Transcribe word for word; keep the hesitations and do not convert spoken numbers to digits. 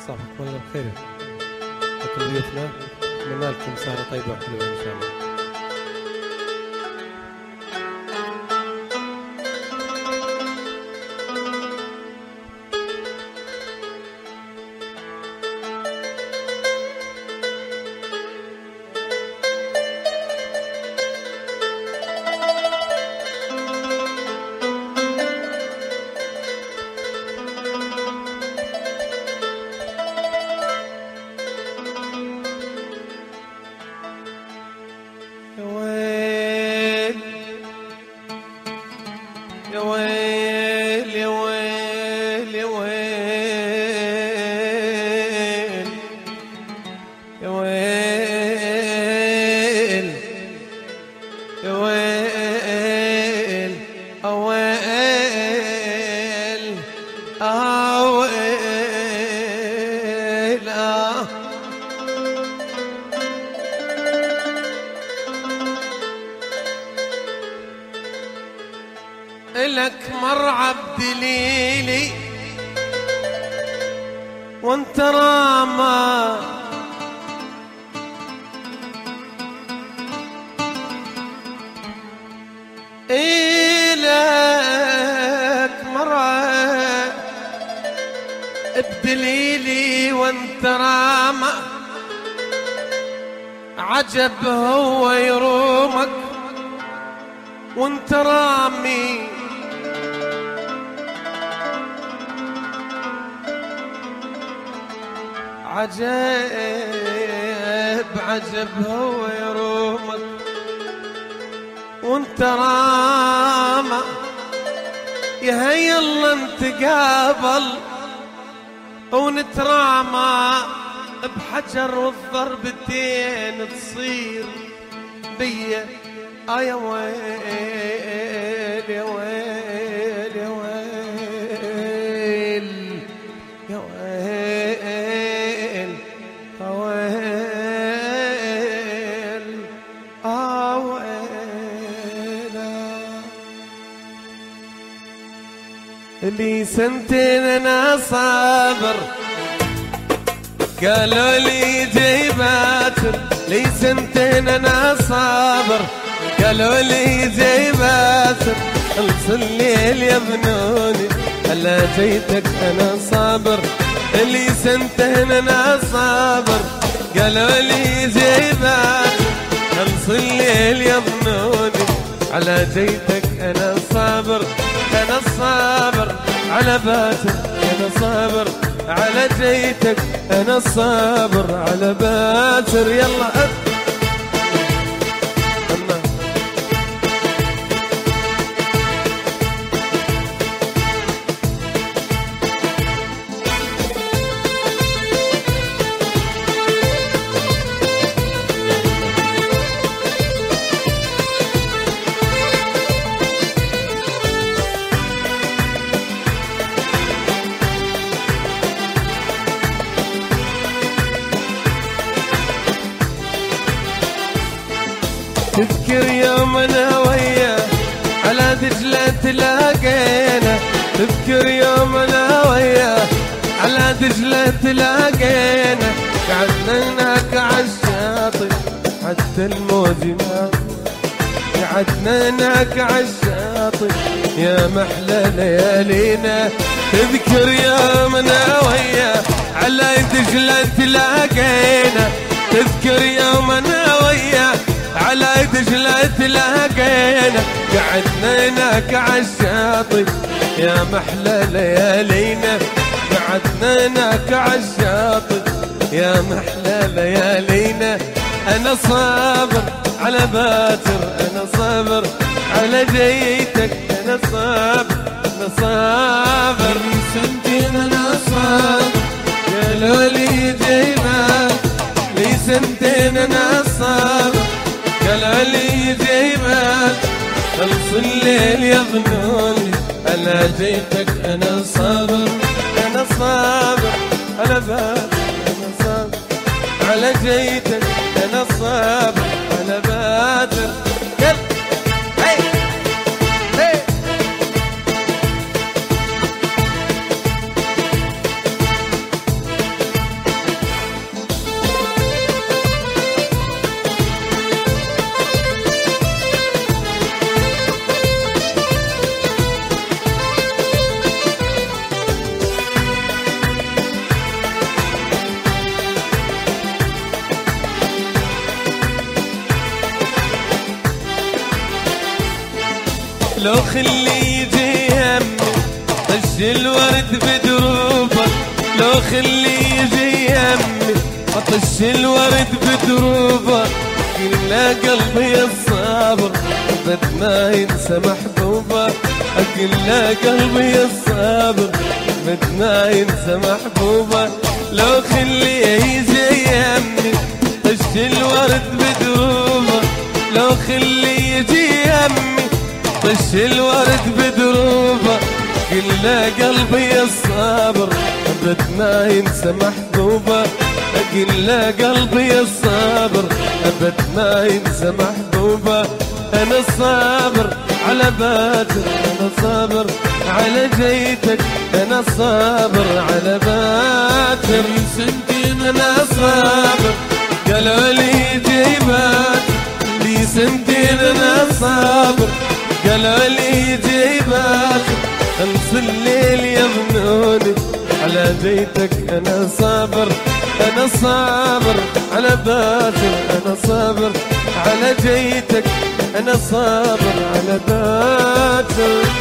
صباحكم الله بخير لكم ضيوفنا. أتمنى لكم سهرة طيبة وحلوة إن شاء الله. لك مرعى بدليلي وانت راما إلك مرعى بدليلي وانت راما عجب هو يرومك وانت رامي عجب عجب هو يرومك وانت رامى يا يلا نتقابل ونترامى بحجر والضربتين تصير بيا آه يا ويل يا ويل يا ويل يا ويل يا ويل آه ويل لي سنتين أنا صابر قالوا لي جاي باتر لي سنتين أنا صابر قالوا لي جاي باسر خلص الليل يا بنوني هلا جيتك انا صابر لي سنتين انا صابر قالوا لي جاي باسر خلص الليل يا بنوني على جيتك انا صابر انا صابر على باسر انا صابر على جيتك انا صابر على باسر يلا تذكر يوم انا وياه على دجلة تلاقينا تذكر يوم انا وياه على دجلة تلاقينا قعدنا هناك عالشاطئ حتى الموج نام قعدنا هناك عالشاطئ يا محلى ليالينا تذكر يوم انا وياه على دجلة تلاقينا تذكر يوم انا وياه على دجلة تلاقينا قعدنا هناك عالشاطئ يا محلى ليالينا قعدنا هناك عالشاطئ يا محلى ليالينا انا صابر على باتر انا صابر على جيتك انا صابر انا صابر سنتين انا صابر قالوا لي جيبك لي سنتين انا صابر قالوا لي جيبك خلص الليل يا بنوني على جيتك انا صابر انا صابر على باتر انا صابر على جيتك انا صابر على باتر لو خلي يجي يمي طش الورد بدروبه، لو خلي يجي يمي طش الورد بدروبه، كل قلبي الصابر بد ما ينسى محبوبه، كل قلبي الصابر بد ما ينسى محبوبه، لو خلي يجي يمي طش الورد بدروبه، لو خلي يجي يمي طش الورد بدروبه، كل قلبي الصابر ابد ما ينسى محبوبه، كل قلبي الصابر ابد ما ينسى محبوبه، انا صابر على باكر، انا صابر على جيتك، انا صابر على باكر، سنتين انا صابر قالوا لي جيبات، لي سنتين انا صابر قالوا لي جيبات، خلص الليل يظنوني على بيتك، انا صابر انا صابر على باكر، انا صابر على جيتك، انا صابر على باكر.